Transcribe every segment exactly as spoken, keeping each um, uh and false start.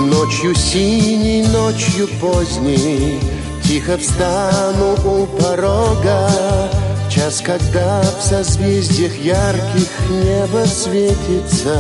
Ночью синей, ночью поздней тихо встану у порога, час, когда в созвездиях ярких небо светится.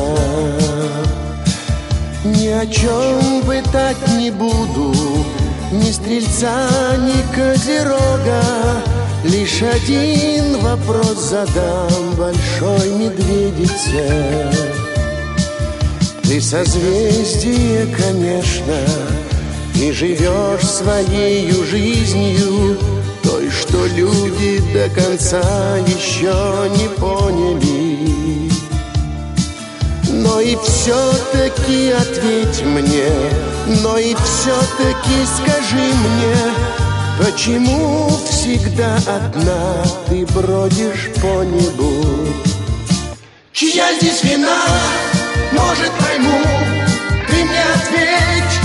Ни о чем пытать не буду, ни стрельца, ни козерога. Лишь один вопрос задам большой медведице. Ты созвездие, конечно, и живешь своей жизнью, той, что люди до конца еще не поняли. Но и все-таки ответь мне, но и все-таки скажи мне, почему всегда одна ты бродишь по небу? Чья здесь вина? Может, пойму, ты мне ответь.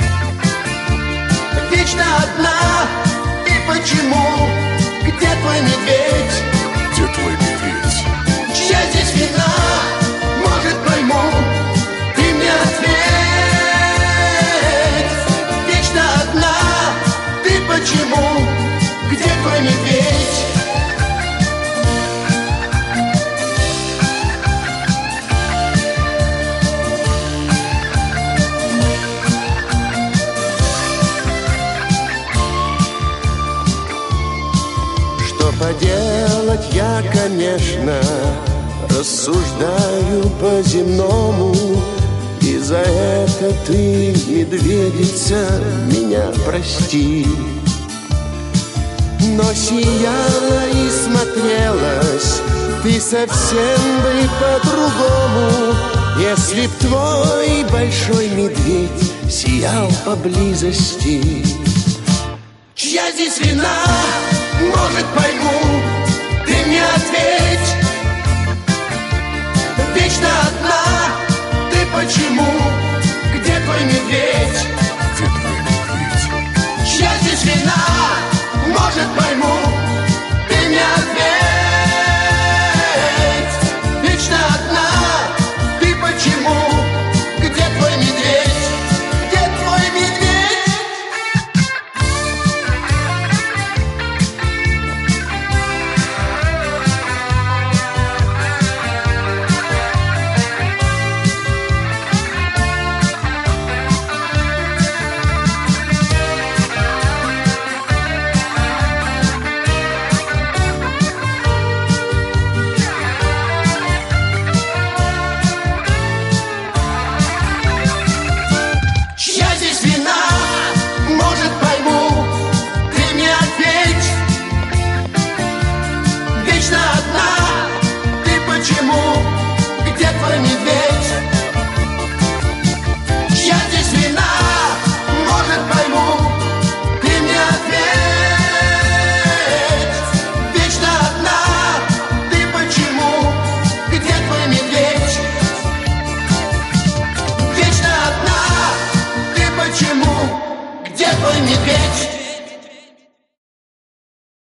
Вечно одна, и почему? Где твой медведь? Где твой медведь? Чья здесь вина? Может, пойму, ты мне ответь. Вечно одна, ты почему? Где твой медведь? Поделать я, конечно, рассуждаю по-земному, и за это ты, медведица, меня прости. Но сияла и смотрелась ты совсем бы по-другому, если б твой большой медведь сиял поблизости. Чья здесь вина? Может, пойму, ты мне ответь. Вечно одна, ты почему?